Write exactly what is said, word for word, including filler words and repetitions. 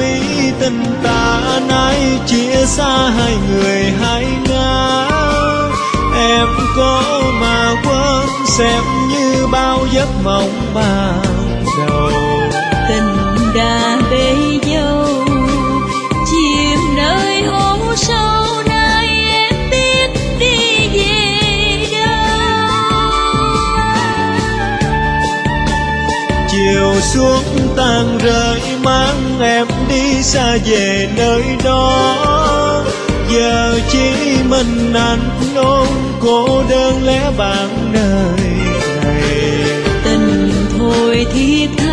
vì tình ta nay chia xa hai người hai ngã. Em có mà quên xem như bao giấc mộng ban đầu. Tình đã bể dâu chìm nơi hố sâu, nay em biết đi về đâu. Chiều xuống tàn rơi mang em đi xa về nơi đó. Giờ chỉ mình anh ôm cô đơn lẻ bảng đời này. Tình thôi thiết tha